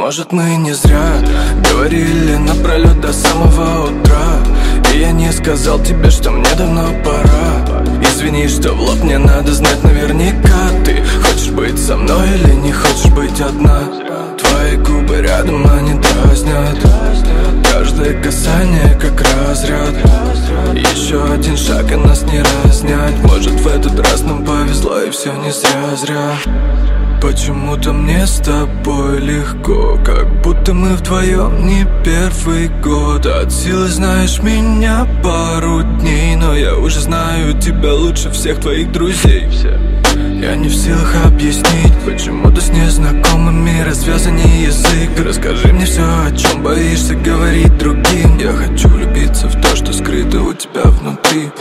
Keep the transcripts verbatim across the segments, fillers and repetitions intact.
Может, мы не зря говорили напролет до самого утра, и я не сказал тебе, что мне давно пора. Извини, что в лоб мне надо знать наверняка. Ты хочешь быть со мной или не хочешь быть одна? Твои губы рядом, они дразнят. Каждое касание как разряд. Еще один шаг и нас не разнять. Может, в этот раз нам повезло и все не зря-зря. Почему-то мне с тобой легко, как будто мы вдвоем не первый год. От силы знаешь меня пару дней, но я уже знаю тебя лучше всех твоих друзей. Я не в силах объяснить, почему-то с незнакомыми развязанный язык. Расскажи мне все, о чем боишься говорить другим. Я хочу влюбиться в то, что скрыто у тебя внутри.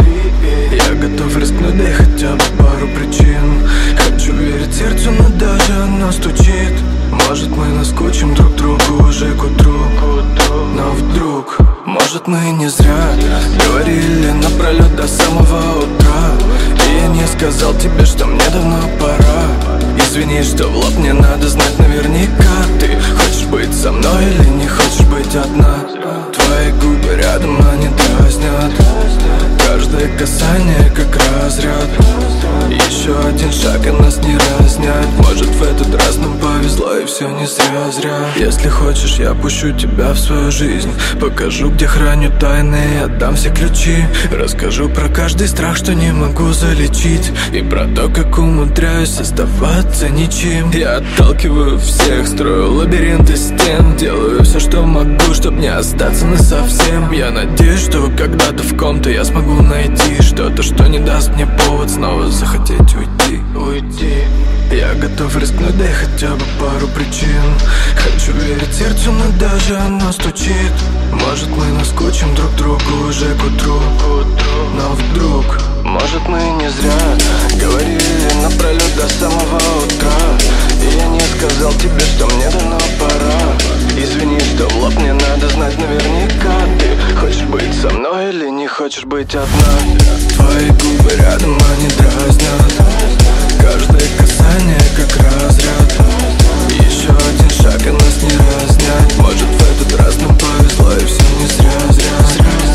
Я готов рискнуть, дай хотя бы пару причин. Хочу верить сердцу, но даже оно стучит. Может, мы наскучим друг другу уже к утру. Но вдруг, может, мы не зря говорили напролет до самого утра, и я не сказал тебе, что мне давно пора. Извини, что в лоб мне надо знать наверняка. Ты хочешь быть со мной или не хочешь быть одна? Твои губы рядом, они дразнят. Каждое касание как разряд. Еще один шаг и нас не разнять. Может, в этот раз нам повезло и все не зря-зря. Если хочешь, я пущу тебя в свою жизнь. Покажу, где храню тайны и отдам все ключи. Расскажу про каждый страх, что не могу залечить, и про то, как умудряюсь оставаться ничем. Я отталкиваю всех, строю лабиринты стен. Делаю все, что могу, чтоб не остаться насовсем. Я надеюсь, что когда-то в ком-то я смогу найти что-то, что не даст мне повод снова захотеть уйти. Уйти. Я готов рискнуть, дай хотя бы пару причин. Хочу верить сердцу, но даже оно стучит. Может, мы наскучим друг другу уже к утру. Но вдруг, может, мы не зря говорили напролет до самого утра, и я не сказал тебе, что мне давно пора. Извини, что в лоб мне надо знать наверняка. Ты хочешь быть со мной или не хочешь быть одна? Твои губы рядом, они дразнят. Каждое касание как разряд. Еще один шаг и нас не разнять. Может, в этот раз нам повезло и все не зря-зря.